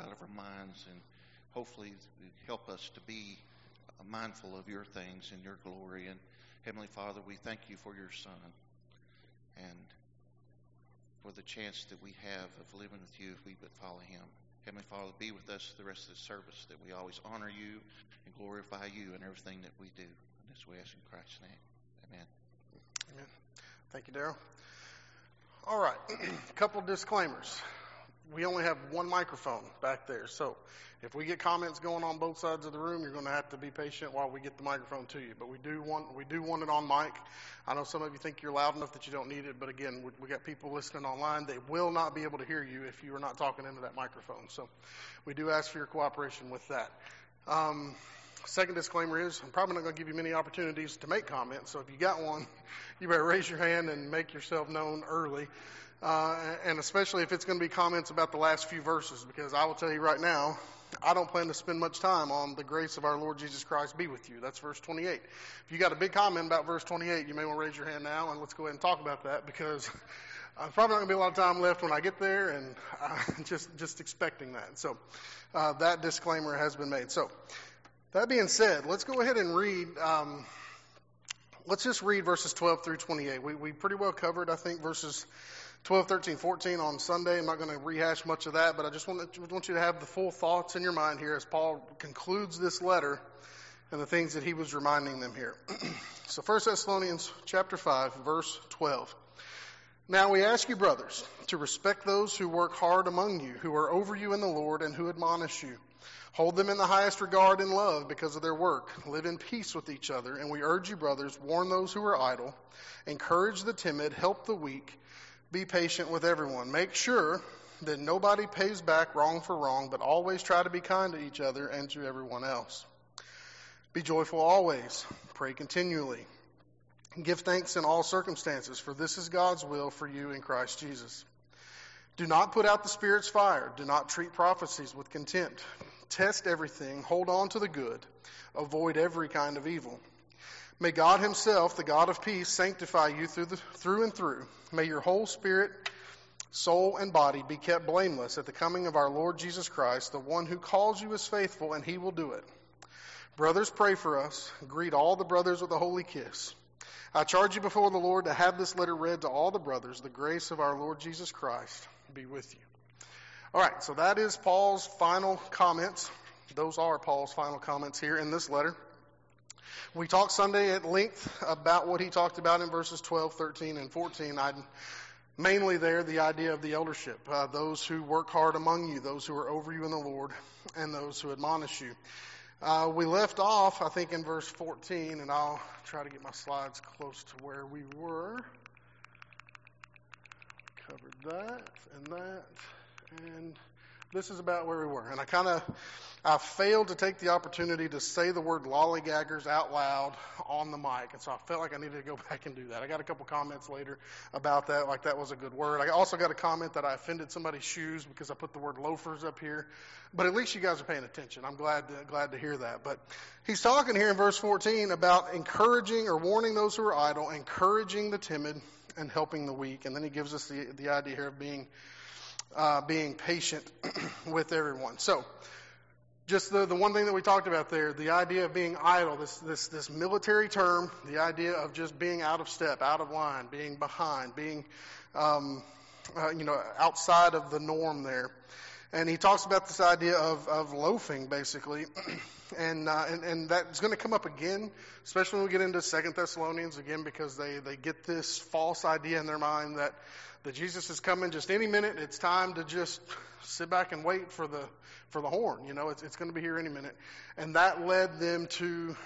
out of our minds, and hopefully help us to be mindful of your things and your glory. And Heavenly Father, we thank you for your Son and for the chance that we have of living with you if we but follow him. Heavenly Father, be with us the rest of the service, that we always honor you and glorify you in everything that we do. And this we ask in Christ's name. Amen. Amen. Thank you, Daryl. All right, a couple disclaimers. We only have one microphone back there, so if we get comments going on both sides of the room, you're going to have to be patient while we get the microphone to you. But we do want it on mic. I know some of you think you're loud enough that you don't need it, but again, we got people listening online. They will not be able to hear you if you are not talking into that microphone. So we do ask for your cooperation with that. Second disclaimer is I'm probably not going to give you many opportunities to make comments. So if you got one, you better raise your hand and make yourself known early. And especially if it's going to be comments about the last few verses, because I will tell you right now, I don't plan to spend much time on the grace of our Lord Jesus Christ be with you. That's verse 28. If you got a big comment about verse 28, you may want to raise your hand now, and let's go ahead and talk about that, because I'm probably not going to be a lot of time left when I get there, and I'm just expecting that. So that disclaimer has been made. So that being said, let's go ahead and read. Let's just read verses 12 through 28. We pretty well covered, I think, verses 12, 13, 14 on Sunday. I'm not going to rehash much of that, but I just want you to have the full thoughts in your mind here as Paul concludes this letter and the things that he was reminding them here. So 1 Thessalonians chapter 5, verse 12. Now we ask you, brothers, to respect those who work hard among you, who are over you in the Lord and who admonish you. Hold them in the highest regard and love because of their work. Live in peace with each other. And we urge you, brothers, warn those who are idle, encourage the timid, help the weak, be patient with everyone. Make sure that nobody pays back wrong for wrong, but always try to be kind to each other and to everyone else. Be joyful always. Pray continually. Give thanks in all circumstances, for this is God's will for you in Christ Jesus. Do not put out the Spirit's fire. Do not treat prophecies with contempt. Test everything. Hold on to the good. Avoid every kind of evil. May God himself, the God of peace, sanctify you through and through. May your whole spirit, soul, and body be kept blameless at the coming of our Lord Jesus Christ. The one who calls you is faithful, and he will do it. Brothers, pray for us. Greet all the brothers with a holy kiss. I charge you before the Lord to have this letter read to all the brothers. The grace of our Lord Jesus Christ be with you. All right, so that is Paul's final comments. Those are Paul's final comments here in this letter. We talked Sunday at length about what he talked about in verses 12, 13, and 14. Mainly there, the idea of the eldership, those who work hard among you, those who are over you in the Lord, and those who admonish you. We left off, I think, in verse 14, and I'll try to get my slides close to where we were. Covered that, and this is about where we were. And I failed to take the opportunity to say the word lollygaggers out loud on the mic, and so I felt like I needed to go back and do that. I got a couple comments later about that, like that was a good word. I also got a comment that I offended somebody's shoes because I put the word loafers up here, but at least you guys are paying attention. I'm glad to hear that. But he's talking here in verse 14 about encouraging or warning those who are idle, encouraging the timid, and helping the weak. And then he gives us the idea here of being patient with everyone. So just the one thing that we talked about there, the idea of being idle, this military term, the idea of just being out of step, out of line, being behind, being outside of the norm there. And he talks about this idea of loafing, basically, and that's going to come up again, especially when we get into 2 Thessalonians again, because they get this false idea in their mind that Jesus is coming just any minute. It's time to just sit back and wait for the horn. It's going to be here any minute, and that led them to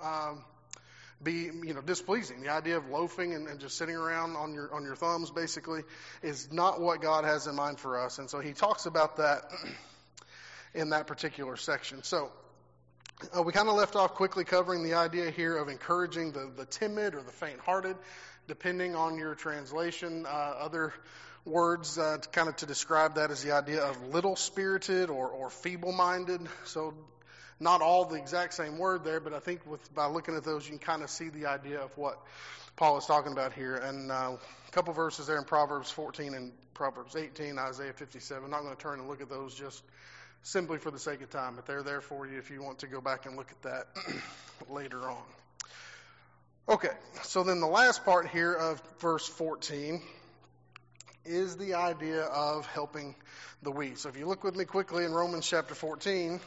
be displeasing. The idea of loafing and just sitting around on your thumbs basically is not what God has in mind for us. And so he talks about that in that particular section. So we kind of left off quickly covering the idea here of encouraging the timid or the faint-hearted, depending on your translation. Other words kind of to describe that is the idea of little-spirited or feeble-minded. So not all the exact same word there, but I think by looking at those, you can kind of see the idea of what Paul is talking about here. And a couple verses there in Proverbs 14 and Proverbs 18, Isaiah 57. I'm not going to turn and look at those just simply for the sake of time, but they're there for you if you want to go back and look at that later on. Okay, so then the last part here of verse 14 is the idea of helping the weak. So if you look with me quickly in Romans chapter 14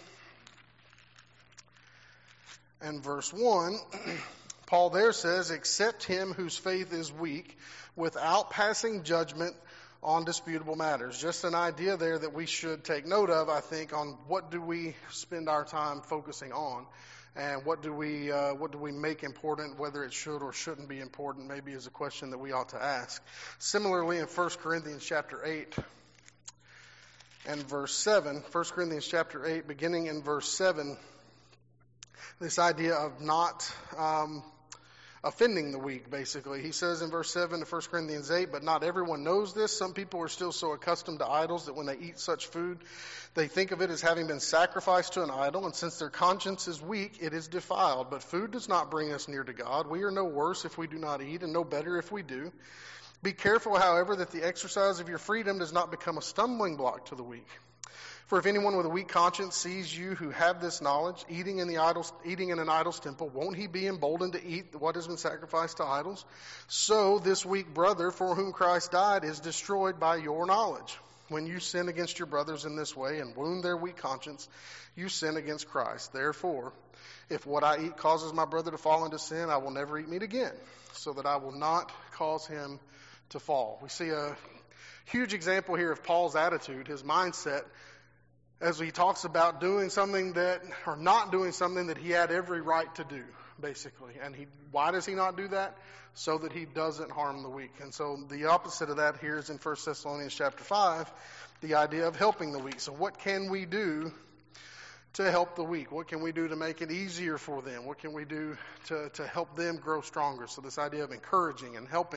and verse 1, Paul there says, "Accept him whose faith is weak without passing judgment on disputable matters." Just an idea there that we should take note of, I think, on what do we spend our time focusing on, and what do we make important, whether it should or shouldn't be important, maybe is a question that we ought to ask. Similarly, in 1 Corinthians chapter 8 and verse 7, 1 Corinthians chapter 8, beginning in verse 7, this idea of not offending the weak, basically. He says in verse 7 of 1 Corinthians 8, "But not everyone knows this. Some people are still so accustomed to idols that when they eat such food, they think of it as having been sacrificed to an idol, and since their conscience is weak, it is defiled. But food does not bring us near to God. We are no worse if we do not eat, and no better if we do. Be careful, however, that the exercise of your freedom does not become a stumbling block to the weak. For if anyone with a weak conscience sees you who have this knowledge, eating in an idol's temple, won't he be emboldened to eat what has been sacrificed to idols? So this weak brother for whom Christ died is destroyed by your knowledge. When you sin against your brothers in this way and wound their weak conscience, you sin against Christ. Therefore, if what I eat causes my brother to fall into sin, I will never eat meat again, so that I will not cause him to fall." We see a huge example here of Paul's attitude, his mindset, as he talks about doing something or not doing something that he had every right to do, basically. And why does he not do that? So that he doesn't harm the weak. And so the opposite of that here is in 1 Thessalonians chapter 5, the idea of helping the weak. So what can we do to help the weak? What can we do to make it easier for them? What can we do to help them grow stronger? So this idea of encouraging and helping.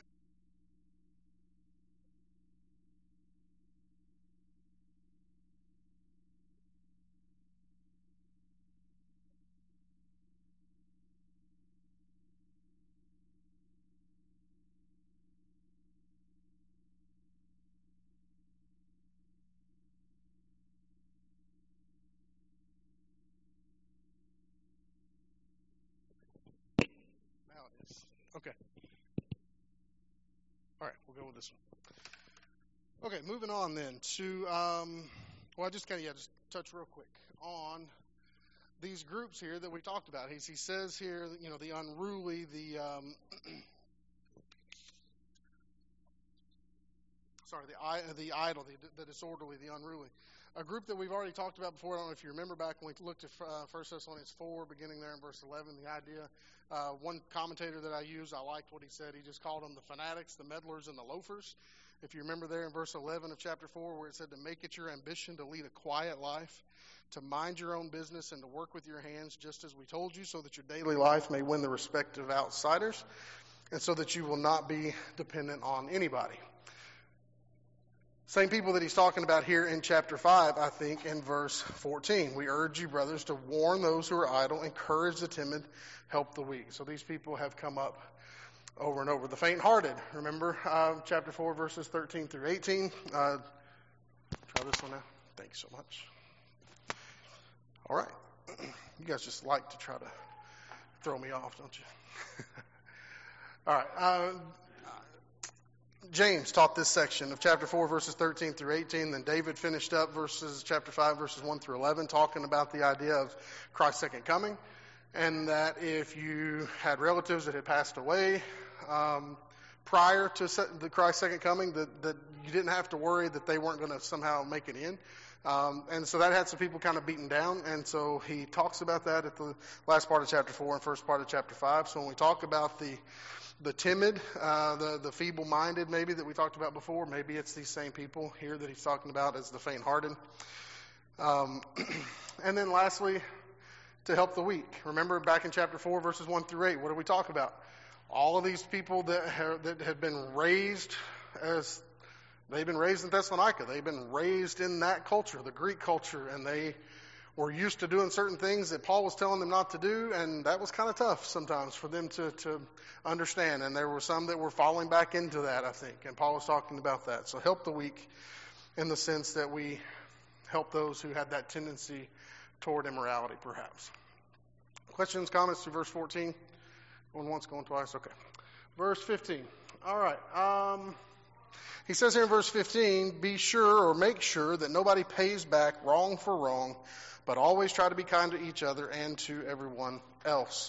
Okay. All right, we'll go with this one. Okay, moving on then to, I just touch real quick on these groups here that we talked about. He says here, the unruly, the idle, the disorderly, the unruly. A group that we've already talked about before. I don't know if you remember back when we looked at 1 Thessalonians 4, beginning there in verse 11, the idea. One commentator that I used, I liked what he said. He just called them the fanatics, the meddlers, and the loafers. If you remember there in verse 11 of chapter 4, where it said to make it your ambition to lead a quiet life, to mind your own business, and to work with your hands, just as we told you, so that your daily life may win the respect of outsiders, and so that you will not be dependent on anybody. Same people that he's talking about here in chapter 5, I think, in verse 14. We urge you, brothers, to warn those who are idle, encourage the timid, help the weak. So these people have come up over and over. The faint-hearted, remember chapter 4, verses 13 through 18. Try this one now. Thank you so much. All right. You guys just like to try to throw me off, don't you? All right. James taught this section of chapter 4, verses 13 through 18. Then David finished up chapter 5, verses 1 through 11, talking about the idea of Christ's second coming, and that if you had relatives that had passed away prior to Christ's second coming, that you didn't have to worry that they weren't going to somehow make it in. And so that had some people kind of beaten down, and so he talks about that at the last part of chapter 4 and first part of chapter 5. So when we talk about the timid, the feeble-minded maybe that we talked about before, maybe it's these same people here that he's talking about as the faint-hearted. And then lastly, to help the weak. Remember back in chapter 4, verses 1 through 8, what did we talk about? All of these people that had been raised they've been raised in Thessalonica. They've been raised in that culture, the Greek culture, and they were used to doing certain things that Paul was telling them not to do, and that was kind of tough sometimes for them to understand. And there were some that were falling back into that, I think, and Paul was talking about that. So help the weak in the sense that we help those who had that tendency toward immorality, perhaps. Questions, comments through verse 14? Going once, going twice? Okay. Verse 15. All right. He says here in verse 15, be sure or make sure that nobody pays back wrong for wrong, but always try to be kind to each other and to everyone else.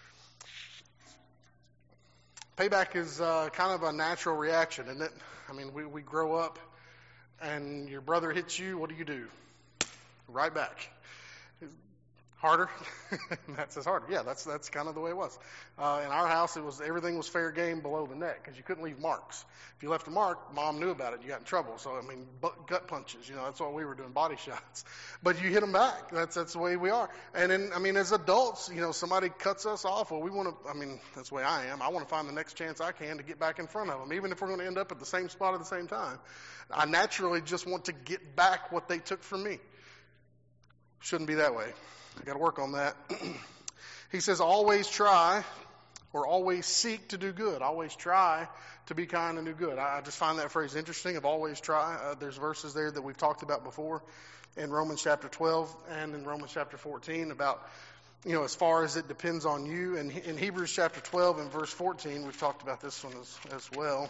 Payback is kind of a natural reaction, isn't it? I mean, we grow up and your brother hits you, what do? Right back. Harder? That says harder. Yeah, that's kind of the way it was. In our house, everything was fair game below the neck because you couldn't leave marks. If you left a mark, Mom knew about it. You got in trouble. So, I mean, gut punches, that's what we were doing, body shots. But you hit them back. That's the way we are. And then, I mean, as adults, somebody cuts us off. Well, that's the way I am. I want to find the next chance I can to get back in front of them, even if we're going to end up at the same spot at the same time. I naturally just want to get back what they took from me. Shouldn't be that way. I got to work on that. He says, always try or always seek to do good. Always try to be kind and do good. I just find that phrase interesting of always try. There's verses there that we've talked about before in Romans chapter 12 and in Romans chapter 14 about, as far as it depends on you. And in Hebrews chapter 12 and verse 14, we've talked about this one as well.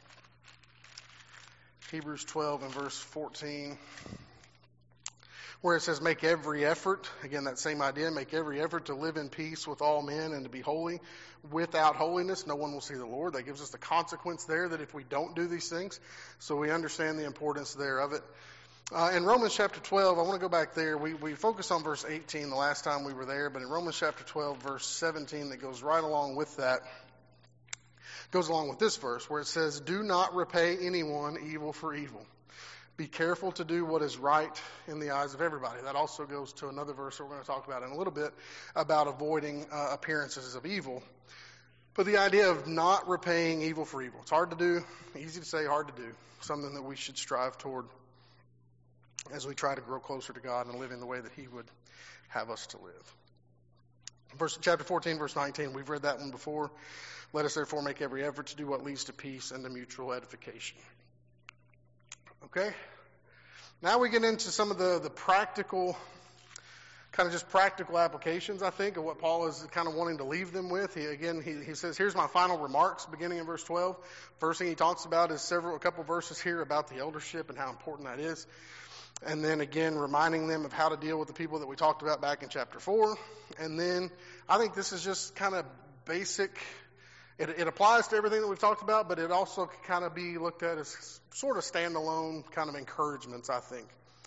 Hebrews 12 and verse 14. Where it says, make every effort, again, that same idea, make every effort to live in peace with all men and to be holy. Without holiness, no one will see the Lord. That gives us the consequence there that if we don't do these things, so we understand the importance there of it. In Romans chapter 12, I want to go back there. We focused on verse 18 the last time we were there, but in Romans chapter 12, verse 17, that goes right along with that, goes along with this verse, where it says, do not repay anyone evil for evil. Be careful to do what is right in the eyes of everybody. That also goes to another verse that we're going to talk about in a little bit about avoiding appearances of evil. But the idea of not repaying evil for evil. It's hard to do, easy to say, hard to do. Something that we should strive toward as we try to grow closer to God and live in the way that He would have us to live. Chapter 14, verse 19, we've read that one before. Let us therefore make every effort to do what leads to peace and to mutual edification. Okay? Now we get into some of the practical, kind of just practical applications, I think, of what Paul is kind of wanting to leave them with. He says, here's my final remarks, beginning in verse 12. First thing he talks about is a couple verses here about the eldership and how important that is. And then again, reminding them of how to deal with the people that we talked about back in chapter 4. And then I think this is just kind of basic. It applies to everything that we've talked about, but it also can kind of be looked at as sort of standalone kind of encouragements, I think.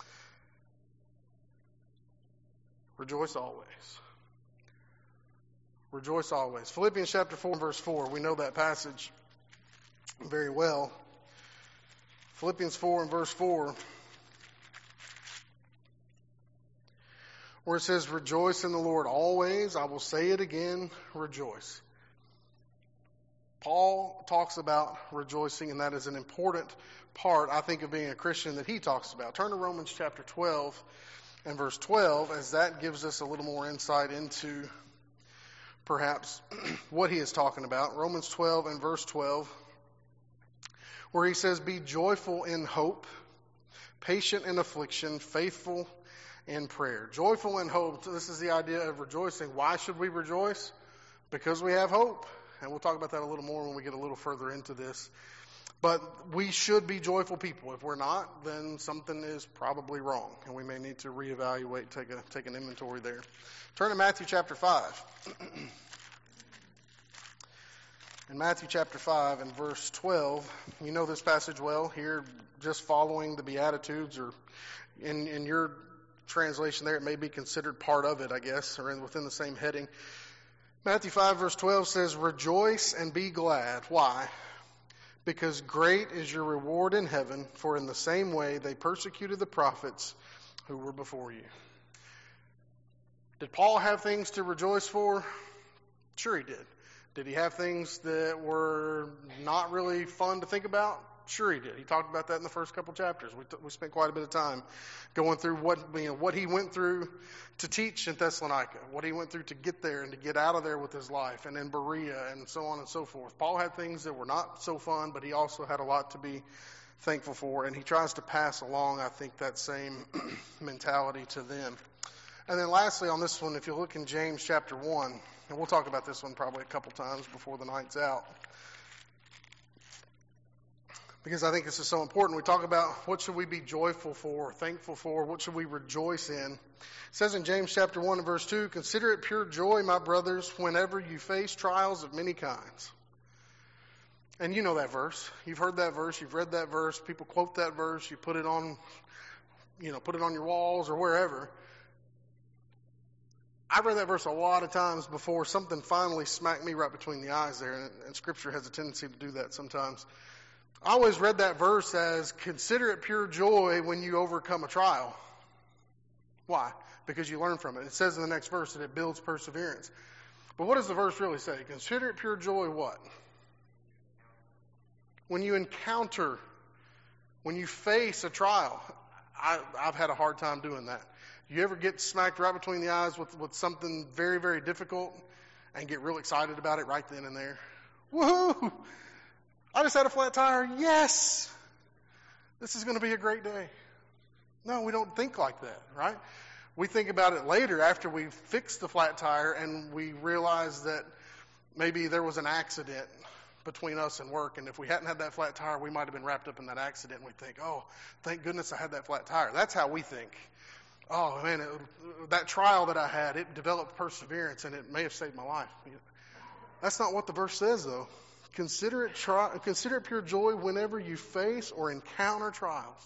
Rejoice always. Rejoice always. Philippians chapter 4 and verse 4. We know that passage very well. Philippians 4 and verse 4. Where it says, rejoice in the Lord always. I will say it again, rejoice. Paul talks about rejoicing, and that is an important part, I think, of being a Christian that he talks about. Turn to Romans chapter 12 and verse 12, as that gives us a little more insight into perhaps what he is talking about. Romans 12 and verse 12, where he says, be joyful in hope, patient in affliction, faithful in prayer. Joyful in hope. This is the idea of rejoicing. Why should we rejoice? Because we have hope. And we'll talk about that a little more when we get a little further into this. But we should be joyful people. If we're not, then something is probably wrong. And we may need to reevaluate, take an inventory there. Turn to Matthew chapter 5. In Matthew chapter 5 and verse 12, you know this passage well. Here, just following the Beatitudes, or in your translation there, it may be considered part of it, I guess, or within the same heading. Matthew 5 verse 12 says, rejoice and be glad. Why? Because great is your reward in heaven, for in the same way they persecuted the prophets who were before you. Did Paul have things to rejoice for? Sure he did. Did he have things that were not really fun to think about? Sure he did. He talked about that in the first couple chapters. We spent quite a bit of time going through what he went through to teach in Thessalonica, what he went through to get there and to get out of there with his life, and in Berea and so on and so forth. Paul had things that were not so fun, but he also had a lot to be thankful for, and he tries to pass along, I think, that same mentality to them. And then lastly on this one, if you look in James chapter 1, and we'll talk about this one probably a couple times before the night's out, because I think this is so important. We talk about what should we be joyful for, thankful for, what should we rejoice in. It says in James chapter 1 and verse 2, "Consider it pure joy, my brothers, whenever you face trials of many kinds." And you know that verse. You've heard that verse. You've read that verse. People quote that verse. You put it on, put it on your walls or wherever. I read that verse a lot of times before something finally smacked me right between the eyes there, and Scripture has a tendency to do that sometimes. I always read that verse as, consider it pure joy when you overcome a trial. Why? Because you learn from it. It says in the next verse that it builds perseverance. But what does the verse really say? Consider it pure joy what? When you encounter, when you face a trial. I've had a hard time doing that. You ever get smacked right between the eyes with something very, very difficult and get real excited about it right then and there? Woohoo! I just had a flat tire. Yes! This is going to be a great day. No, we don't think like that, right? We think about it later after we fix the flat tire and we realize that maybe there was an accident between us and work, and if we hadn't had that flat tire, we might have been wrapped up in that accident, and we think, oh, thank goodness I had that flat tire. That's how we think. Oh, man, that trial that I had, it developed perseverance, and it may have saved my life. That's not what the verse says, though. Consider it pure joy whenever you face or encounter trials.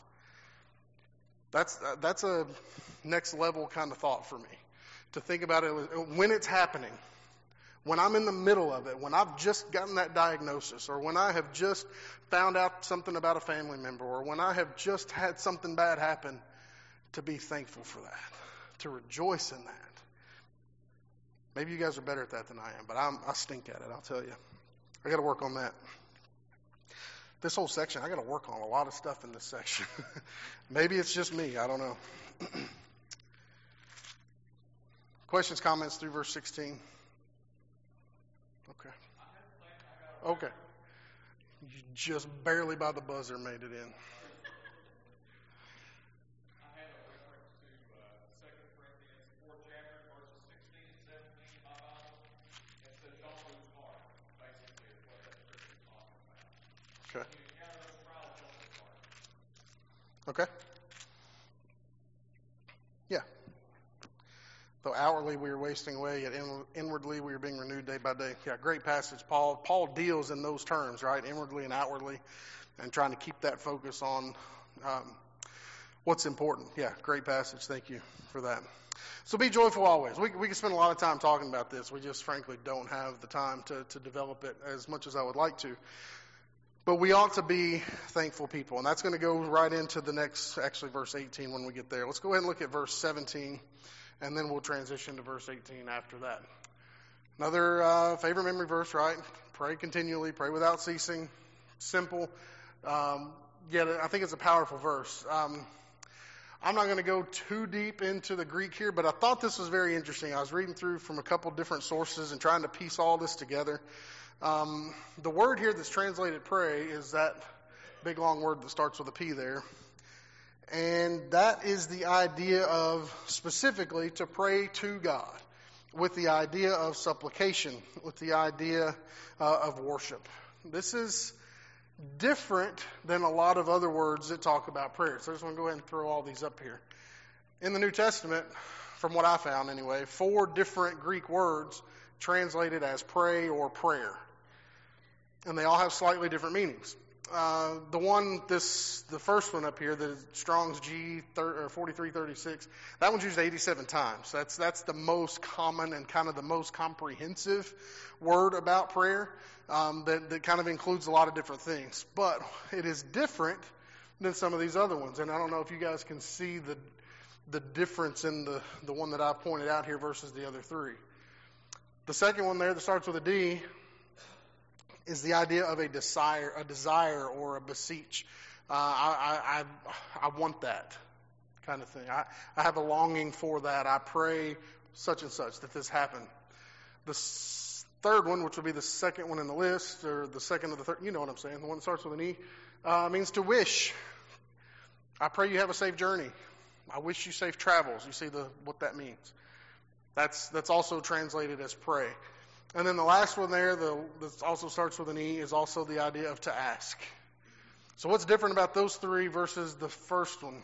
That's a next level kind of thought for me, to think about it when it's happening, when I'm in the middle of it, when I've just gotten that diagnosis, or when I have just found out something about a family member, or when I have just had something bad happen, to be thankful for that, to rejoice in that. Maybe you guys are better at that than I am, but I stink at it, I'll tell you. I got to work on that. This whole section, I got to work on a lot of stuff in this section. Maybe it's just me, I don't know. Questions, comments through verse 16? Okay. You just barely by the buzzer made it in. Okay. Okay. Yeah. Though outwardly we are wasting away, yet inwardly we are being renewed day by day. Yeah, great passage. Paul deals in those terms, right? Inwardly and outwardly, and trying to keep that focus on what's important. Yeah, great passage. Thank you for that. So be joyful always. We can spend a lot of time talking about this. We just frankly don't have the time to develop it as much as I would like to. But we ought to be thankful people. And that's going to go right into the next, actually verse 18 when we get there. Let's go ahead and look at verse 17, and then we'll transition to verse 18 after that. Another favorite memory verse, right? Pray continually, pray without ceasing. Simple. Yet I think it's a powerful verse. I'm not going to go too deep into the Greek here, but I thought this was very interesting. I was reading through from a couple different sources and trying to piece all this together. The word here that's translated pray is that big long word that starts with a P there. And that is the idea of specifically to pray to God, with the idea of supplication, with the idea of worship. This is different than a lot of other words that talk about prayer. So I just want to go ahead and throw all these up here. In the New Testament, from what I found anyway, 4 different Greek words translated as pray or prayer. And they all have slightly different meanings. The first one up here, the Strong's G 4336, that one's used 87 times. That's the most common and kind of the most comprehensive word about prayer that kind of includes a lot of different things. But it is different than some of these other ones. And I don't know if you guys can see the difference in the one that I pointed out here versus the other 3. The second one there that starts with a D is the idea of a desire or a beseech. I want that kind of thing. I have a longing for that. I pray such and such that this happen. The third one, which would be the second one in the list, or the second of the third, you know what I'm saying, the one that starts with an E, means to wish. I pray you have a safe journey. I wish you safe travels. You see what that means. That's also translated as pray. And then the last one there, that also starts with an E, is also the idea of to ask. So what's different about those three versus the first one?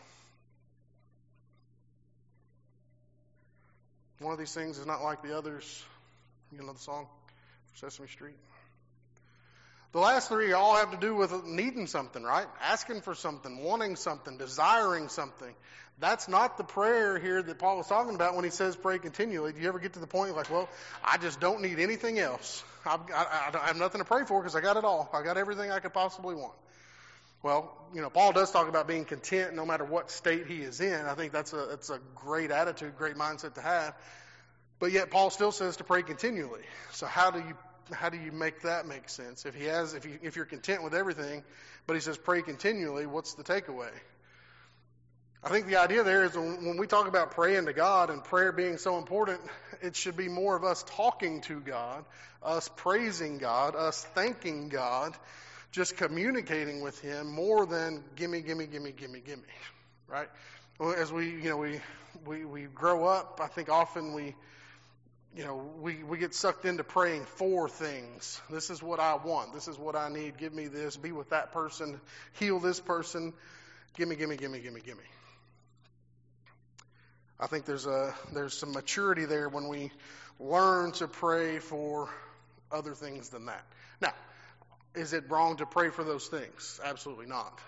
One of these things is not like the others. You know the song, Sesame Street? The last three all have to do with needing something, right? Asking for something, wanting something, desiring something. That's not the prayer here that Paul was talking about when he says pray continually. Do you ever get to the point like, well, I just don't need anything else. I have nothing to pray for because I got it all. I got everything I could possibly want. Well, Paul does talk about being content no matter what state he is in. I think that's a great attitude, great mindset to have. But yet Paul still says to pray continually. So how do you make that make sense? If you're content with everything, but he says pray continually, what's the takeaway? I think the idea there is when we talk about praying to God and prayer being so important, it should be more of us talking to God, us praising God, us thanking God, just communicating with Him more than gimme, right? As we grow up, I think often we get sucked into praying for things. This is what I want. This is what I need. Give me this. Be with that person. Heal this person. Gimme. I think there's some maturity there when we learn to pray for other things than that. Now, is it wrong to pray for those things? Absolutely not.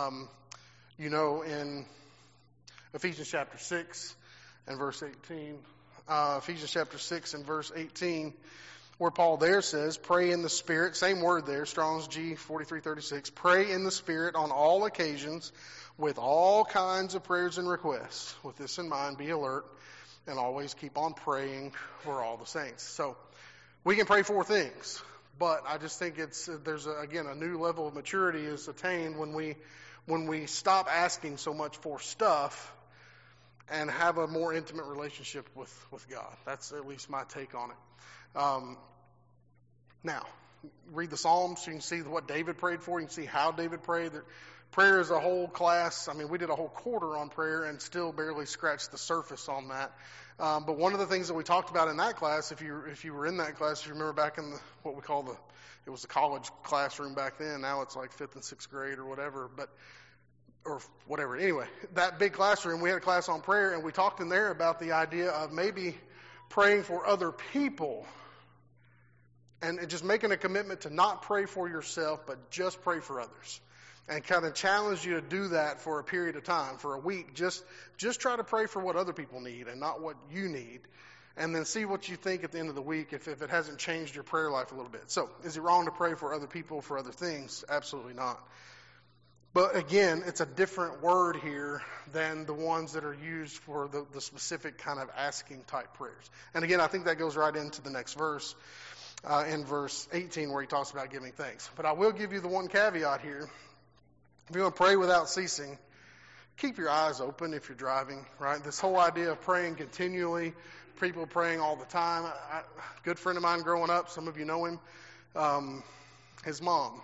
In Ephesians chapter 6 and verse 18, Ephesians chapter 6 and verse 18, where Paul there says, pray in the Spirit, same word there, Strong's G 4336, pray in the Spirit on all occasions with all kinds of prayers and requests. With this in mind, be alert and always keep on praying for all the saints. So we can pray for things, but I just think there's a new level of maturity is attained when we stop asking so much for stuff and have a more intimate relationship with God. That's at least my take on it. Now, read the Psalms. You can see what David prayed for. You can see how David prayed. Prayer is a whole class. I mean, we did a whole quarter on prayer and still barely scratched the surface on that. But one of the things that we talked about in that class, if you were in that class, if you remember back in what we call it was the college classroom back then. Now it's like 5th and 6th grade or whatever. Or whatever. Anyway, that big classroom, we had a class on prayer, and we talked in there about the idea of maybe praying for other people and just making a commitment to not pray for yourself, but just pray for others. And kind of challenge you to do that for a period of time, for a week. Just try to pray for what other people need and not what you need. And then see what you think at the end of the week if it hasn't changed your prayer life a little bit. So, is it wrong to pray for other people, for other things? Absolutely not. But again, it's a different word here than the ones that are used for the specific kind of asking type prayers. And again, I think that goes right into the next verse, in verse 18, where he talks about giving thanks. But I will give you the one caveat here. If you're going to pray without ceasing, keep your eyes open if you're driving, right? This whole idea of praying continually, people praying all the time. A good friend of mine growing up, some of you know him, his mom.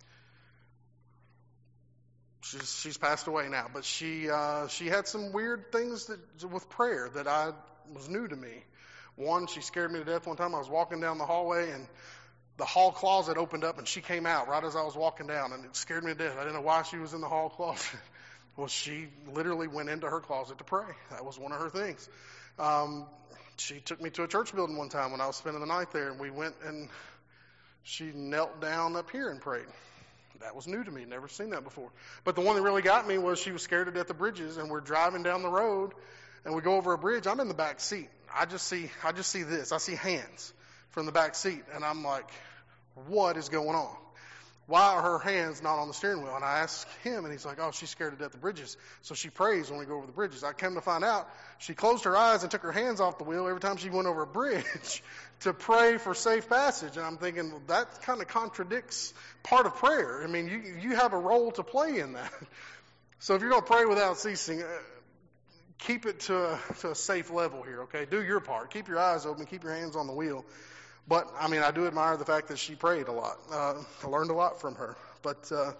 She's passed away now, but she had some weird things with prayer that was new to me. One, she scared me to death one time. I was walking down the hallway, and the hall closet opened up, and she came out right as I was walking down, and it scared me to death. I didn't know why she was in the hall closet. Well, she literally went into her closet to pray. That was one of her things. She took me to a church building one time when I was spending the night there, and we went and she knelt down up here and prayed. That was new to me. Never seen that before. But the one that really got me was she was scared to death of bridges, and we're driving down the road, and we go over a bridge. I'm in the back seat. I just see this. I see hands from the back seat, and I'm like, what is going on? Why are her hands not on the steering wheel? And I asked him, and he's like, oh, she's scared to death of bridges, so she prays when we go over the bridges. I came to find out she closed her eyes and took her hands off the wheel every time she went over a bridge to pray for safe passage. And I'm thinking, well, that kind of contradicts part of prayer. I mean, you have a role to play in that. So if you're going to pray without ceasing, keep it to a safe level here, okay? Do your part. Keep your eyes open. Keep your hands on the wheel. But, I mean, I do admire the fact that she prayed a lot. I learned a lot from her. But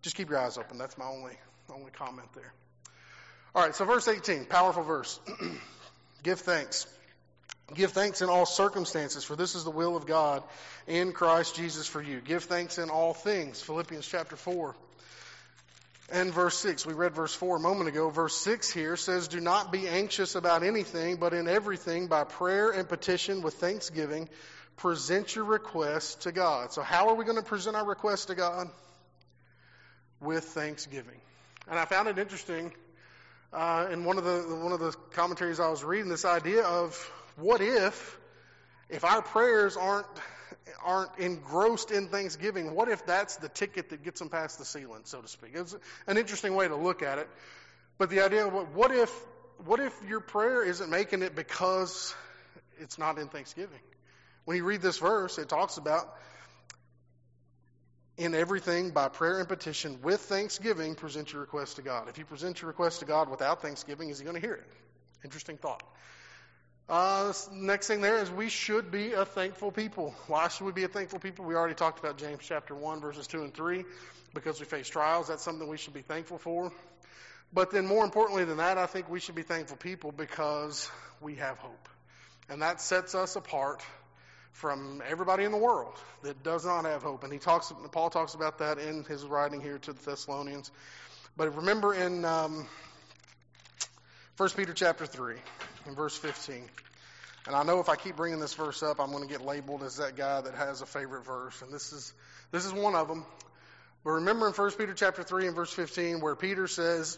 just keep your eyes open. That's my only comment there. All right, so verse 18, powerful verse. Give thanks. Give thanks in all circumstances, for this is the will of God in Christ Jesus for you. Give thanks in all things. Philippians chapter 4 and verse 6. We read verse 4 a moment ago. Verse 6 here says, do not be anxious about anything, but in everything by prayer and petition with thanksgiving, present your requests to God. So how are we going to present our requests to God? With thanksgiving. And I found it interesting in one of the commentaries I was reading, this idea of what if our prayers aren't engrossed in thanksgiving, what if that's the ticket that gets them past the ceiling, so to speak? It's an interesting way to look at it. But the idea of what if your prayer isn't making it because it's not in thanksgiving? When you read this verse, it talks about in everything by prayer and petition with thanksgiving, present your request to God. If you present your request to God without thanksgiving, is he going to hear it? Interesting thought. Next thing there is we should be a thankful people. Why should we be a thankful people? We already talked about James chapter 1, verses 2 and 3. Because we face trials, that's something we should be thankful for. But then more importantly than that, I think we should be thankful people because we have hope. And that sets us apart from everybody in the world that does not have hope. And Paul talks about that in his writing here to the Thessalonians. But remember in 1 Peter chapter 3, in verse 15. And I know if I keep bringing this verse up, I'm going to get labeled as that guy that has a favorite verse. And this is one of them. But remember in 1 Peter chapter 3 and verse 15 where Peter says,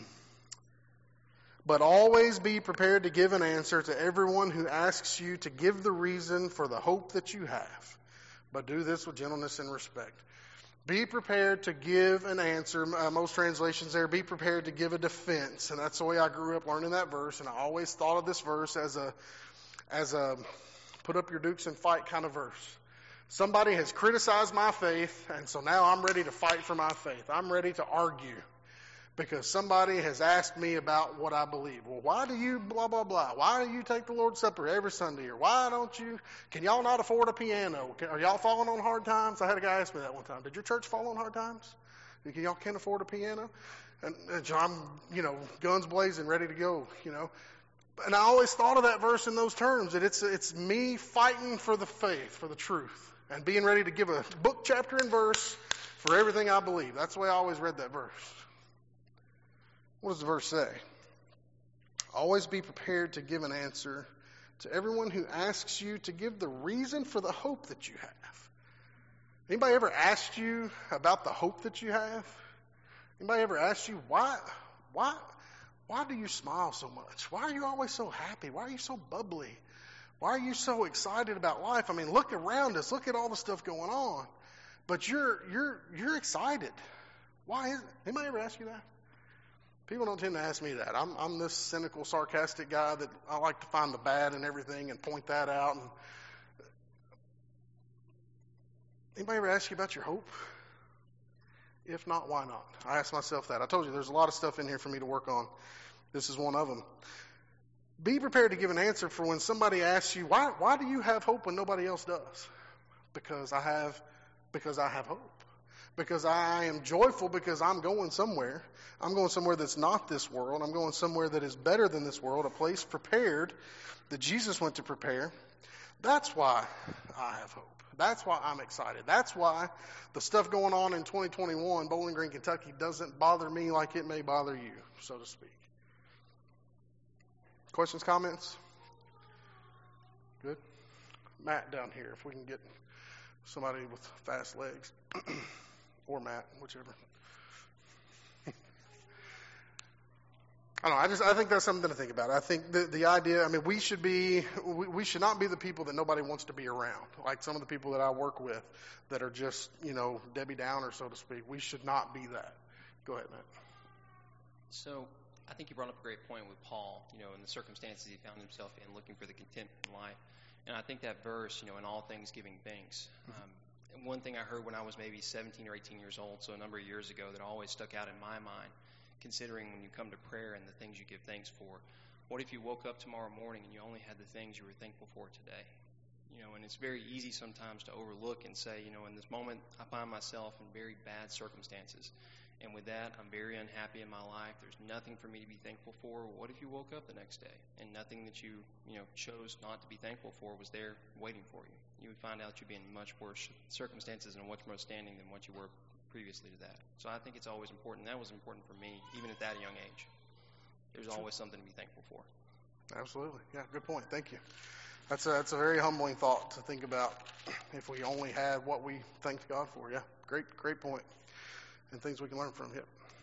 but always be prepared to give an answer to everyone who asks you to give the reason for the hope that you have. But do this with gentleness and respect. Be prepared to give an answer. Most translations there, be prepared to give a defense. And that's the way I grew up learning that verse. And I always thought of this verse as a put up your dukes and fight kind of verse. Somebody has criticized my faith, and so now I'm ready to fight for my faith. I'm ready to argue because somebody has asked me about what I believe. Well, why do you blah, blah, blah? Why do you take the Lord's Supper every Sunday? Or why don't you, can y'all not afford a piano? Are y'all falling on hard times? I had a guy ask me that one time. Did your church fall on hard times? Y'all can't afford a piano? And so I'm, guns blazing, ready to go, And I always thought of that verse in those terms, that it's me fighting for the faith, for the truth, and being ready to give a book, chapter, and verse for everything I believe. That's the way I always read that verse. What does the verse say? Always be prepared to give an answer to everyone who asks you to give the reason for the hope that you have. Anybody ever asked you about the hope that you have? Anybody ever asked you, why do you smile so much? Why are you always so happy? Why are you so bubbly? Why are you so excited about life? I mean, look around us. Look at all the stuff going on. But you're excited. Why is it? Anybody ever ask you that? People don't tend to ask me that. I'm this cynical, sarcastic guy that I like to find the bad in everything and point that out. And anybody ever ask you about your hope? If not, why not? I ask myself that. I told you there's a lot of stuff in here for me to work on. This is one of them. Be prepared to give an answer for when somebody asks you, why do you have hope when nobody else does? Because I have hope. Because I am joyful because I'm going somewhere. I'm going somewhere that's not this world. I'm going somewhere that is better than this world, a place prepared that Jesus went to prepare. That's why I have hope. That's why I'm excited. That's why the stuff going on in 2021, Bowling Green, Kentucky, doesn't bother me like it may bother you, so to speak. Questions, comments? Good. Matt down here, if we can get somebody with fast legs. Or Matt, whichever. I don't know. I think that's something to think about. I think the idea. I mean, we should not be the people that nobody wants to be around. Like some of the people that I work with that are just Debbie Downer, so to speak. We should not be that. Go ahead, Matt. So I think you brought up a great point with Paul. In the circumstances he found himself in, looking for the contentment in life. And I think that verse, in all things giving thanks. And one thing I heard when I was maybe 17 or 18 years old, so a number of years ago, that always stuck out in my mind, considering when you come to prayer and the things you give thanks for. What if you woke up tomorrow morning and you only had the things you were thankful for today? and it's very easy sometimes to overlook and say, in this moment I find myself in very bad circumstances. And with that, I'm very unhappy in my life. There's nothing for me to be thankful for. What if you woke up the next day and nothing that you chose not to be thankful for was there waiting for you? You would find out you'd be in much worse circumstances and much more standing than what you were previously to that. So I think it's always important. That was important for me, even at that young age. There's always something to be thankful for. Absolutely. Yeah, good point. Thank you. That's a very humbling thought to think about if we only had what we thanked God for. Yeah, great point. And things we can learn from. Yep.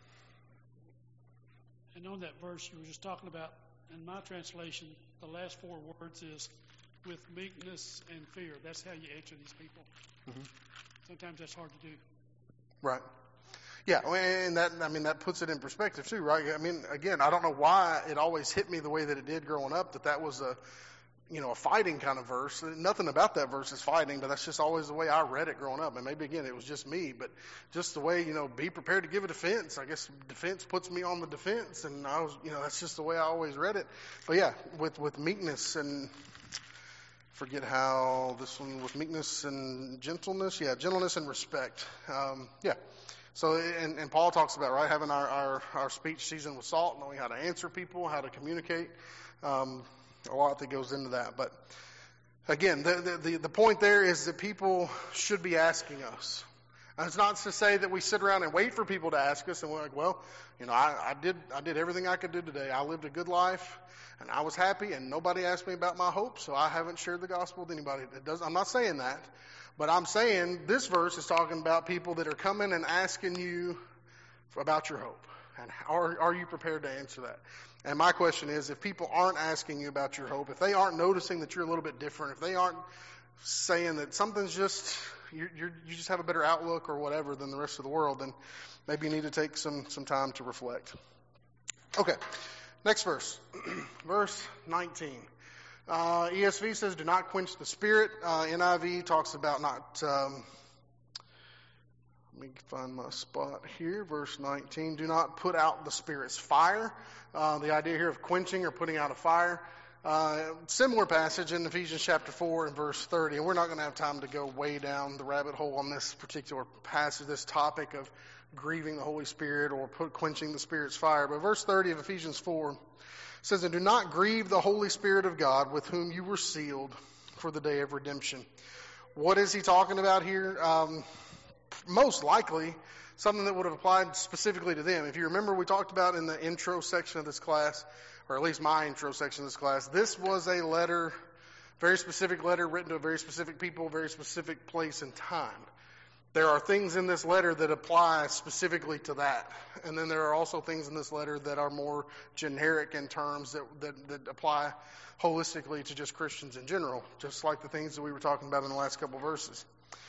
And on that verse you were just talking about, in my translation, the last 4 words is with meekness and fear. That's how you answer these people. Mm-hmm. Sometimes that's hard to do. Right. Yeah, and that puts it in perspective too, right? I mean, again, I don't know why it always hit me the way that it did growing up, that was a fighting kind of verse. Nothing about that verse is fighting, but that's just always the way I read it growing up. And maybe, again, it was just me, but just the way, be prepared to give a defense. I guess defense puts me on the defense, and that's just the way I always read it. But yeah, with meekness and forget how this one, with meekness and gentleness. Yeah, gentleness and respect. Yeah. So, and Paul talks about, right, having our speech seasoned with salt, knowing how to answer people, how to communicate. A lot that goes into that. But again, the point there is that people should be asking us. And it's not to say that we sit around and wait for people to ask us and we're like, well, I did everything I could do today. I lived a good life and I was happy and nobody asked me about my hope, so I haven't shared the gospel with anybody. I'm not saying that, but I'm saying this verse is talking about people that are coming and asking you about your hope. And are you prepared to answer that? And my question is, if people aren't asking you about your hope, if they aren't noticing that you're a little bit different, if they aren't saying that something's just, you just have a better outlook or whatever than the rest of the world, then maybe you need to take some time to reflect. Okay, next verse, verse 19. ESV says, do not quench the spirit. NIV talks about not... Let me find my spot here. Verse 19. Do not put out the Spirit's fire. The idea here of quenching or putting out a fire. Similar passage in Ephesians chapter 4 and verse 30. And we're not going to have time to go way down the rabbit hole on this particular passage, this topic of grieving the Holy Spirit or quenching the Spirit's fire. But verse 30 of Ephesians 4 says, and do not grieve the Holy Spirit of God with whom you were sealed for the day of redemption. What is he talking about here? Most likely something that would have applied specifically to them. If you remember, we talked about in the intro section of this class, or at least my intro section of this class, this was a letter, very specific letter written to a very specific people, very specific place and time. There are things in this letter that apply specifically to that. And then there are also things in this letter that are more generic in terms that apply holistically to just Christians in general, just like the things that we were talking about in the last couple of verses.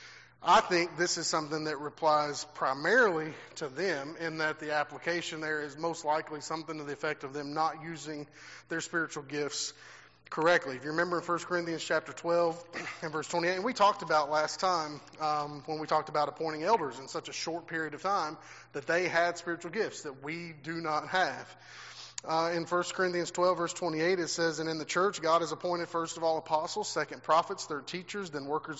I think this is something that applies primarily to them in that the application there is most likely something to the effect of them not using their spiritual gifts correctly. If you remember in 1 Corinthians chapter 12 and verse 28, and we talked about last time when we talked about appointing elders in such a short period of time that they had spiritual gifts that we do not have. In 1 Corinthians 12, verse 28, it says, and in the church, God has appointed first of all apostles, second prophets, third teachers, then workers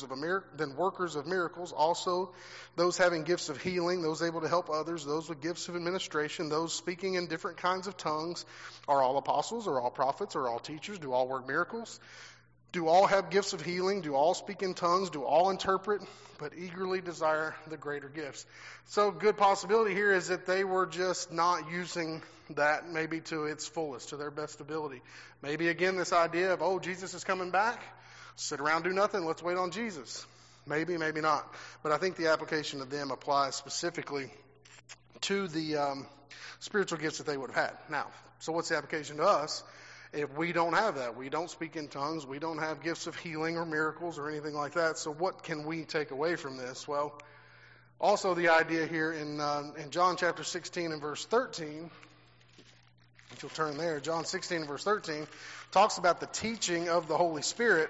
of miracles, also those having gifts of healing, those able to help others, those with gifts of administration, those speaking in different kinds of tongues. Are all apostles, or all prophets, or all teachers? Do all work miracles? Do all have gifts of healing? Do all speak in tongues? Do all interpret? But eagerly desire the greater gifts. So good possibility here is that they were just not using that maybe to its fullest, to their best ability. Maybe again this idea of, oh, Jesus is coming back. Sit around, do nothing. Let's wait on Jesus. Maybe, maybe not. But I think the application of them applies specifically to the spiritual gifts that they would have had. Now, so what's the application to us? If we don't have that, we don't speak in tongues, we don't have gifts of healing or miracles or anything like that, so what can we take away from this? Well, also the idea here in John chapter 16 and verse 13, if you'll turn there, John 16 and verse 13, talks about the teaching of the Holy Spirit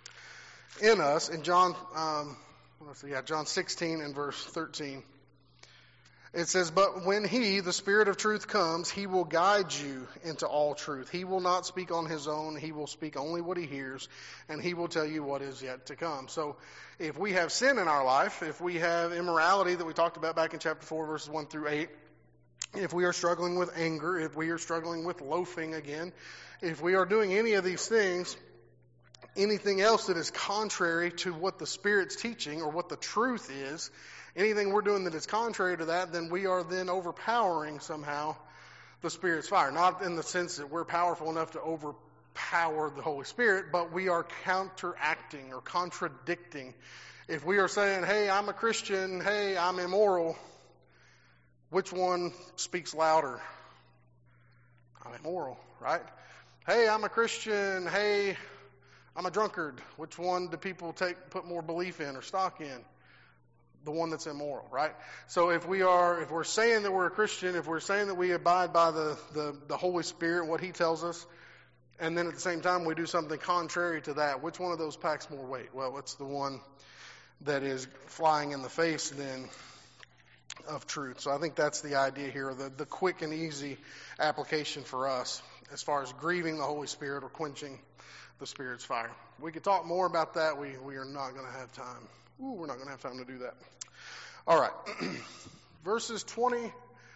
in us. In John 16 and verse 13, It says, but when he, the Spirit of truth, comes, he will guide you into all truth. He will not speak on his own. He will speak only what he hears, and he will tell you what is yet to come. So if we have sin in our life, if we have immorality that we talked about back in chapter 4, verses 1 through 8, if we are struggling with anger, if we are struggling with loafing again, if we are doing any of these things, anything else that is contrary to what the Spirit's teaching or what the truth is, anything we're doing that is contrary to that, then we are then overpowering somehow the Spirit's fire. Not in the sense that we're powerful enough to overpower the Holy Spirit, but we are counteracting or contradicting. If we are saying, hey, I'm a Christian, hey, I'm immoral, which one speaks louder? I'm immoral, right? Hey, I'm a Christian, hey, I'm a drunkard. Which one do people put more belief in or stock in? The one that's immoral, right? So if we're saying that we're a Christian, if we're saying that we abide by the Holy Spirit and what He tells us, and then at the same time we do something contrary to that, which one of those packs more weight? Well, it's the one that is flying in the face then of truth. So I think that's the idea here, the quick and easy application for us as far as grieving the Holy Spirit or quenching the Spirit's fire. We could talk more about that. We are not going to have time. We're not going to have time to do that. All right. Verses 20,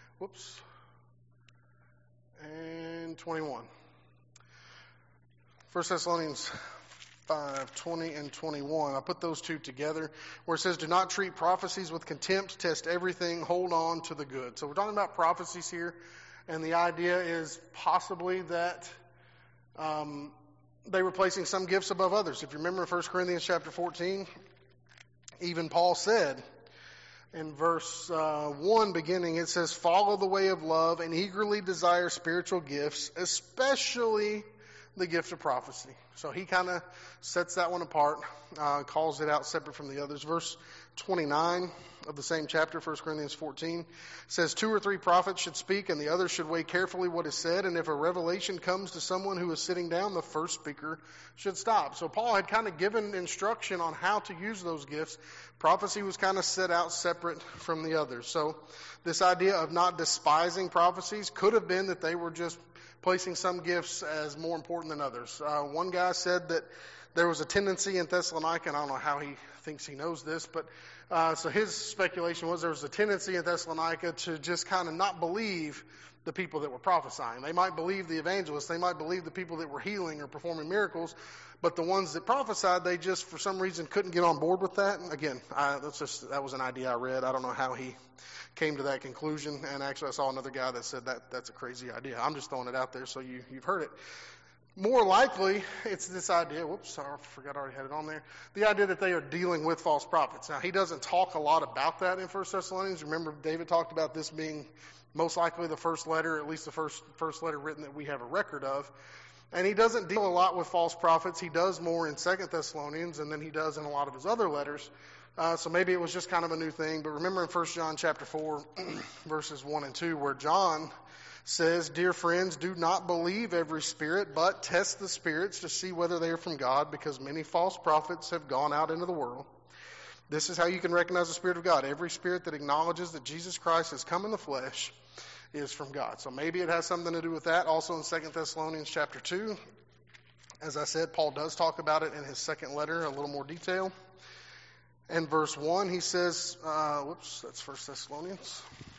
and 21. 1 Thessalonians 5, 20 and 21. I put those two together where it says, do not treat prophecies with contempt, test everything, hold on to the good. So we're talking about prophecies here, and the idea is possibly that they were placing some gifts above others. If you remember in 1 Corinthians chapter 14, even Paul said in verse 1 beginning, it says, follow the way of love and eagerly desire spiritual gifts, especially the gift of prophecy. So he kind of sets that one apart, calls it out separate from the others. Verse 29 of the same chapter, 1 Corinthians 14, says 2 or 3 prophets should speak and the others should weigh carefully what is said. And if a revelation comes to someone who is sitting down, the first speaker should stop. So Paul had kind of given instruction on how to use those gifts. Prophecy was kind of set out separate from the others. So this idea of not despising prophecies could have been that they were just placing some gifts as more important than others. One guy said that there was a tendency in Thessalonica, and I don't know how he thinks he knows this, but so his speculation was there was a tendency in Thessalonica to just kind of not believe the people that were prophesying. They might believe the evangelists, they might believe the people that were healing or performing miracles, but the ones that prophesied, they just for some reason couldn't get on board with that. And again, that was an idea I read. I don't know how he came to that conclusion, and actually I saw another guy that said that's a crazy idea. I'm just throwing it out there so you've heard it. More likely, it's this idea, I forgot I already had it on there, the idea that they are dealing with false prophets. Now, he doesn't talk a lot about that in 1 Thessalonians. Remember, David talked about this being most likely the first letter, at least the first letter written that we have a record of. And he doesn't deal a lot with false prophets. He does more in 2 Thessalonians, and then he does in a lot of his other letters. So maybe it was just kind of a new thing. But remember in 1 John chapter 4, verses 1 and 2, where John says, dear friends, do not believe every spirit, but test the spirits to see whether they are from God, because many false prophets have gone out into the world. This is how you can recognize the Spirit of God. Every spirit that acknowledges that Jesus Christ has come in the flesh is from God. So maybe it has something to do with that. Also in 2 Thessalonians chapter 2, as I said, Paul does talk about it in his second letter, a little more detail. And verse 1, he says, that's 1 Thessalonians.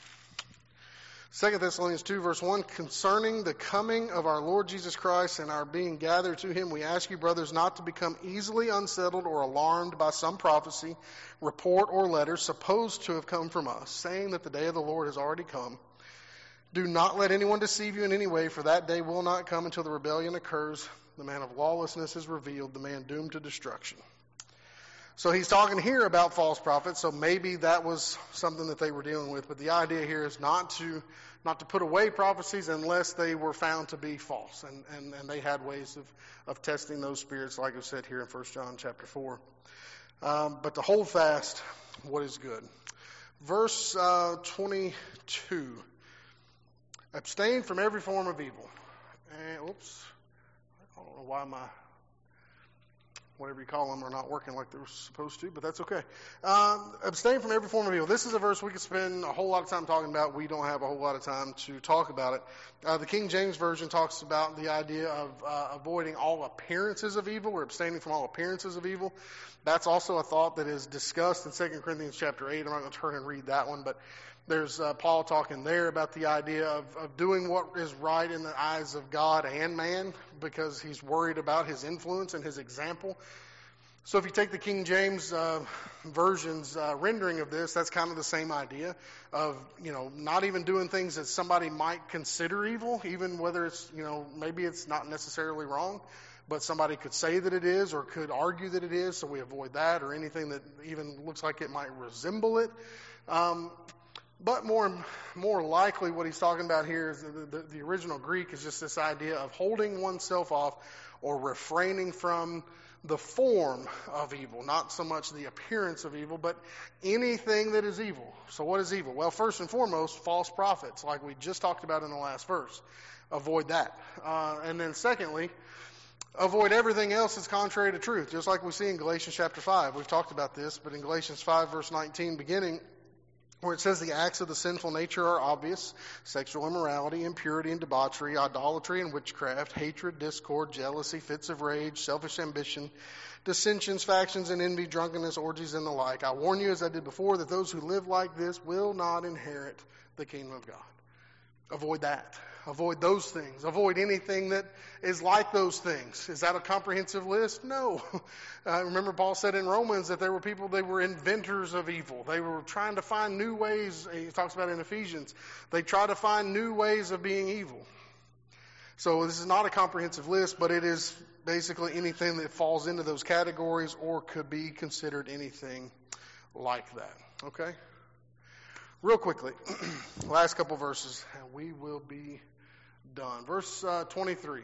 2 Thessalonians 2, verse 1, concerning the coming of our Lord Jesus Christ and our being gathered to him, we ask you, brothers, not to become easily unsettled or alarmed by some prophecy, report, or letter supposed to have come from us, saying that the day of the Lord has already come. Do not let anyone deceive you in any way, for that day will not come until the rebellion occurs, the man of lawlessness is revealed, the man doomed to destruction. So he's talking here about false prophets, so maybe that was something that they were dealing with. But the idea here is not to put away prophecies unless they were found to be false. And they had ways of testing those spirits, like I said here in 1 John chapter 4. But to hold fast what is good. Verse 22. Abstain from every form of evil. And, I don't know why whatever you call them, are not working like they're supposed to, but that's okay. Abstain from every form of evil. This is a verse we could spend a whole lot of time talking about. We don't have a whole lot of time to talk about it. The King James Version talks about the idea of avoiding all appearances of evil, or abstaining from all appearances of evil. That's also a thought that is discussed in 2 Corinthians chapter 8. I'm not going to turn and read that one, but there's Paul talking there about the idea of doing what is right in the eyes of God and man, because he's worried about his influence and his example. So if you take the King James Version's rendering of this, that's kind of the same idea of, not even doing things that somebody might consider evil, even whether it's, maybe it's not necessarily wrong, but somebody could say that it is or could argue that it is, so we avoid that, or anything that even looks like it might resemble it. But more likely what he's talking about here is the original Greek is just this idea of holding oneself off or refraining from the form of evil, not so much the appearance of evil, but anything that is evil. So what is evil? Well, first and foremost, false prophets, like we just talked about in the last verse. Avoid that. And then secondly, avoid everything else that's contrary to truth, just like we see in Galatians chapter 5. We've talked about this, but in Galatians 5, verse 19, beginning, where it says the acts of the sinful nature are obvious: sexual immorality, impurity and debauchery, idolatry and witchcraft, hatred, discord, jealousy, fits of rage, selfish ambition, dissensions, factions and envy, drunkenness, orgies and the like. I warn you, as I did before, that those who live like this will not inherit the kingdom of God. Avoid that. Avoid those things. Avoid anything that is like those things. Is that a comprehensive list? No. Remember Paul said in Romans that there were people, they were inventors of evil. They were trying to find new ways. He talks about in Ephesians. They try to find new ways of being evil. So this is not a comprehensive list, but it is basically anything that falls into those categories or could be considered anything like that. Okay? Real quickly, last couple verses, and we will be done. Verse 23.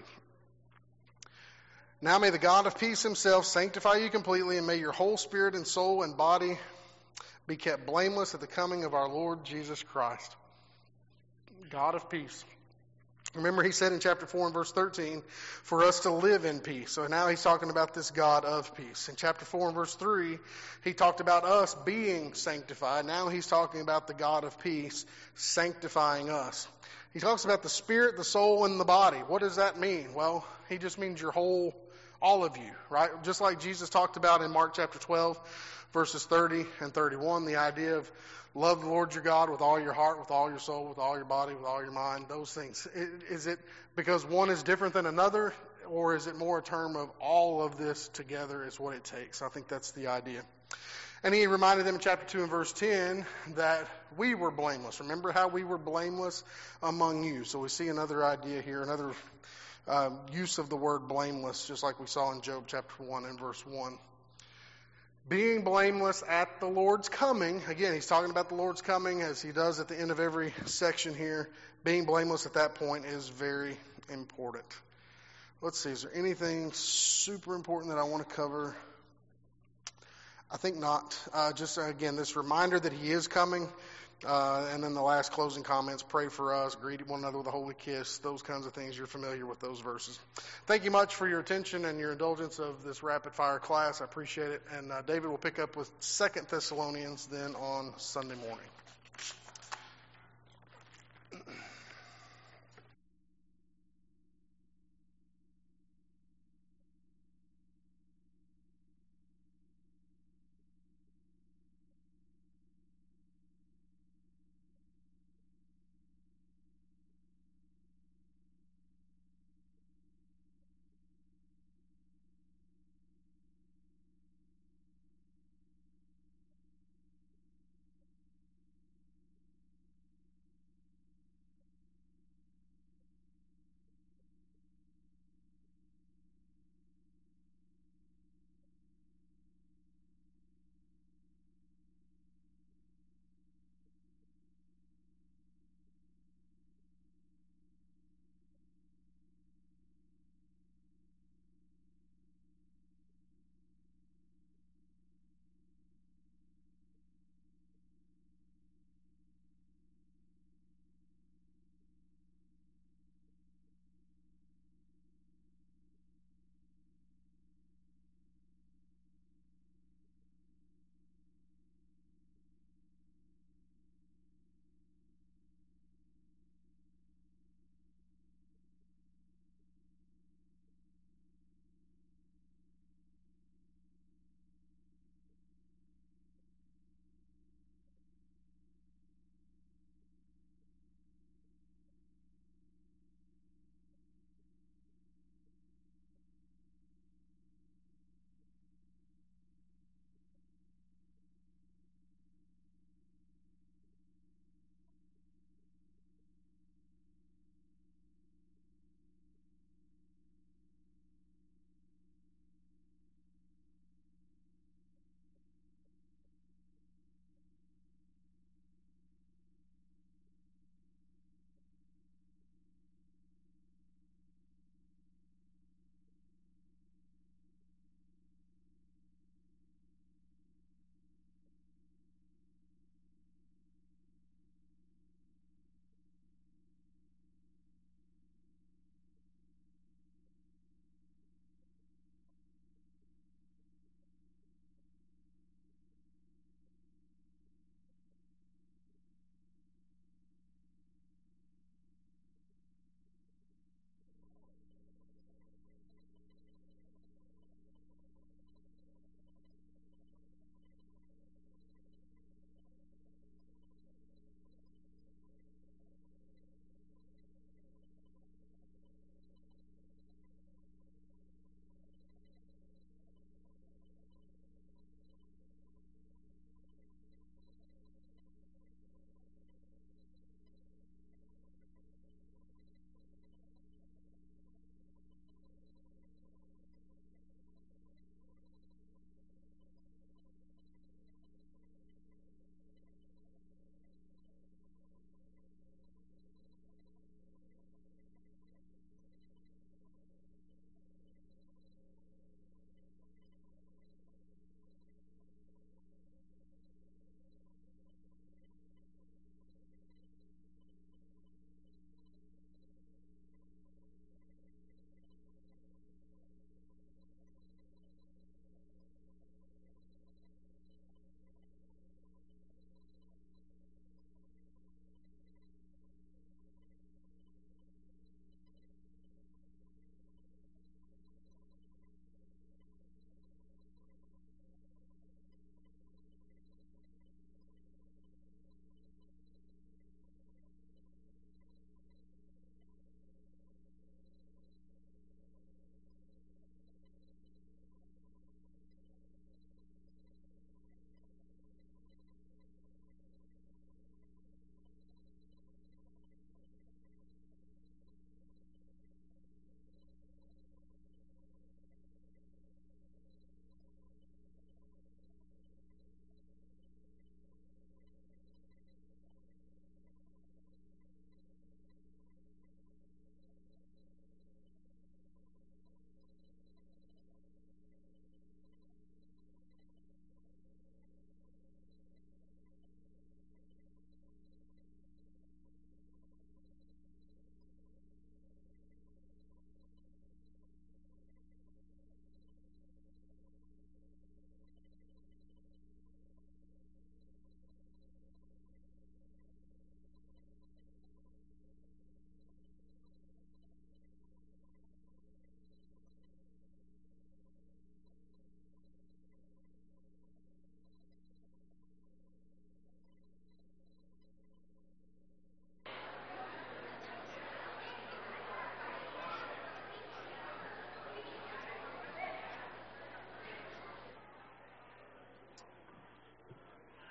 Now may the God of peace himself sanctify you completely, and may your whole spirit and soul and body be kept blameless at the coming of our Lord Jesus Christ. God of peace. Remember he said in chapter 4 and verse 13, for us to live in peace. So now he's talking about this God of peace. In chapter 4 and verse 3, he talked about us being sanctified. Now he's talking about the God of peace sanctifying us. He talks about the spirit, the soul, and the body. What does that mean? Well, he just means your whole, all of you, right? Just like Jesus talked about in Mark chapter 12, verses 30 and 31, the idea of love the Lord your God with all your heart, with all your soul, with all your body, with all your mind, those things. Is it because one is different than another, or is it more a term of all of this together is what it takes? I think that's the idea. And he reminded them in chapter 2 and verse 10 that we were blameless. Remember how we were blameless among you. So we see another idea here, another use of the word blameless, just like we saw in Job chapter 1 and verse 1. Being blameless at the Lord's coming. Again, he's talking about the Lord's coming as he does at the end of every section here. Being blameless at that point is very important. Let's see, is there anything super important that I want to cover? I think not. Just again, this reminder that he is coming. And then the last closing comments, pray for us, greet one another with a holy kiss, those kinds of things. You're familiar with those verses. Thank you much for your attention and your indulgence of this rapid fire class. I appreciate it. And David will pick up with 2 Thessalonians then on Sunday morning.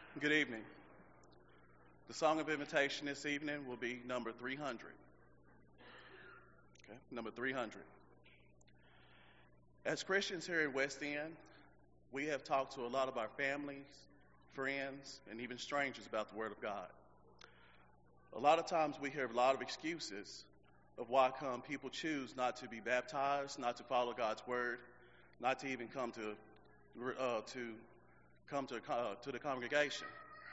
Good evening. The song of invitation this evening will be number 300. Okay, number 300. As Christians here in West End, we have talked to a lot of our families, friends, and even strangers about the Word of God. A lot of times we hear a lot of excuses of why come people choose not to be baptized, not to follow God's Word, not to even come to the congregation.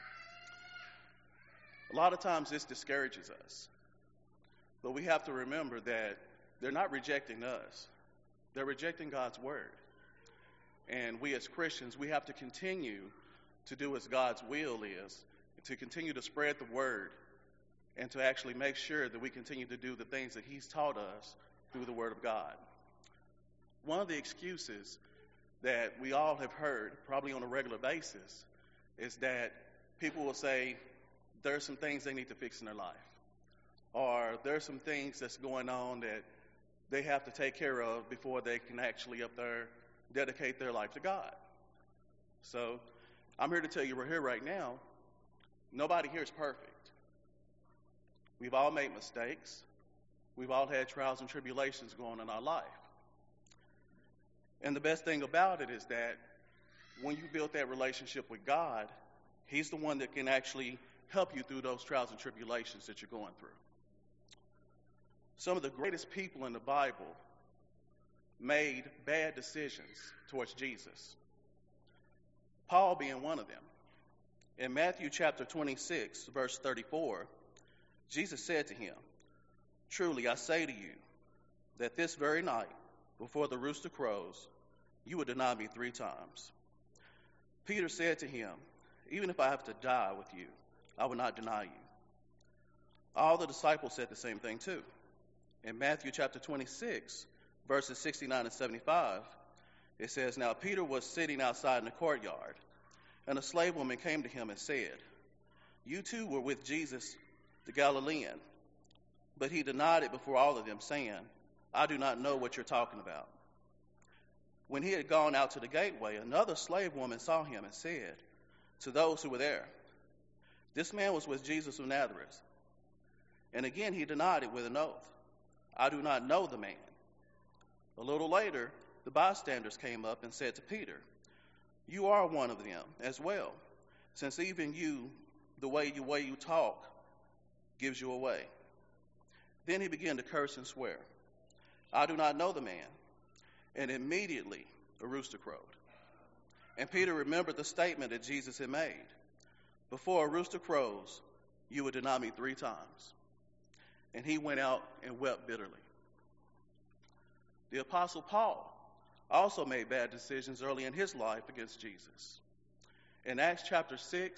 A lot of times this discourages us. But we have to remember that they're not rejecting us. They're rejecting God's Word. And we as Christians, we have to continue to do as God's will is, to continue to spread the Word, and to actually make sure that we continue to do the things that He's taught us through the Word of God. One of the excuses that we all have heard, probably on a regular basis, is that people will say there's some things they need to fix in their life, or there's some things that's going on that they have to take care of before they can actually up there dedicate their life to God. So I'm here to tell you we're here right now. Nobody here is perfect. We've all made mistakes. We've all had trials and tribulations going on in our life. And the best thing about it is that when you build that relationship with God, He's the one that can actually help you through those trials and tribulations that you're going through. Some of the greatest people in the Bible made bad decisions towards Jesus. Paul being one of them. In Matthew chapter 26, verse 34, Jesus said to him, "Truly I say to you, that this very night, before the rooster crows, you will deny me 3 times. Peter said to him, "Even if I have to die with you, I will not deny you." All the disciples said the same thing too. In Matthew chapter 26, verses 69 and 75, it says, "Now Peter was sitting outside in the courtyard, and a slave woman came to him and said, 'You too were with Jesus the Galilean.' But he denied it before all of them, saying, 'I do not know what you're talking about.' When he had gone out to the gateway, another slave woman saw him and said to those who were there, 'This man was with Jesus of Nazareth.' And again he denied it with an oath, 'I do not know the man.' A little later, the bystanders came up and said to Peter, 'You are one of them as well, since even you, the way you talk, gives you away.' Then he began to curse and swear, 'I do not know the man.' And immediately a rooster crowed. And Peter remembered the statement that Jesus had made, 'Before a rooster crows, you will deny me 3 times.' And he went out and wept bitterly." The Apostle Paul also made bad decisions early in his life against Jesus. In Acts chapter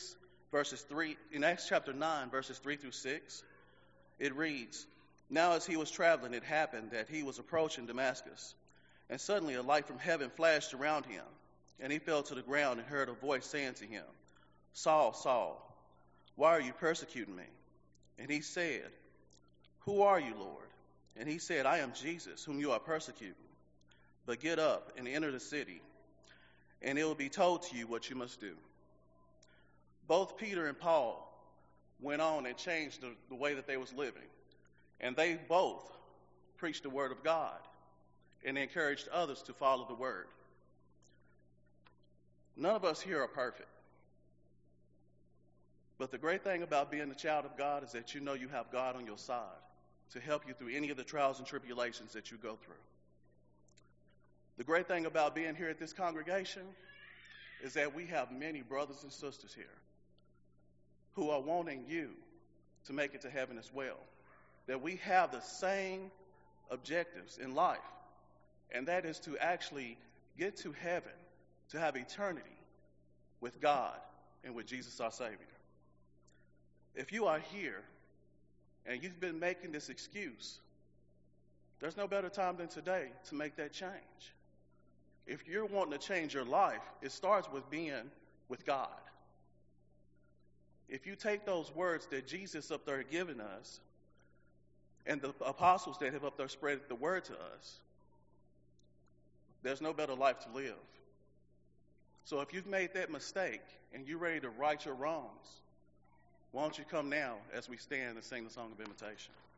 9, verses 3 through 6, it reads, "Now as he was traveling, it happened that he was approaching Damascus, and suddenly a light from heaven flashed around him, and he fell to the ground and heard a voice saying to him, 'Saul, Saul, why are you persecuting me?' And he said, 'Who are you, Lord?' And he said, 'I am Jesus, whom you are persecuting. But get up and enter the city, and it will be told to you what you must do.'" Both Peter and Paul went on and changed the way that they was living. And they both preached the Word of God and encouraged others to follow the Word. None of us here are perfect. But the great thing about being a child of God is that you know you have God on your side to help you through any of the trials and tribulations that you go through. The great thing about being here at this congregation is that we have many brothers and sisters here who are wanting you to make it to heaven as well. That we have the same objectives in life, and that is to actually get to heaven, to have eternity with God and with Jesus our Savior. If you are here and you've been making this excuse, there's no better time than today to make that change. If you're wanting to change your life, it starts with being with God. If you take those words that Jesus up there had given us, and the apostles that have up there spread the word to us, there's no better life to live. So if you've made that mistake and you're ready to right your wrongs, why don't you come now as we stand and sing the song of invitation?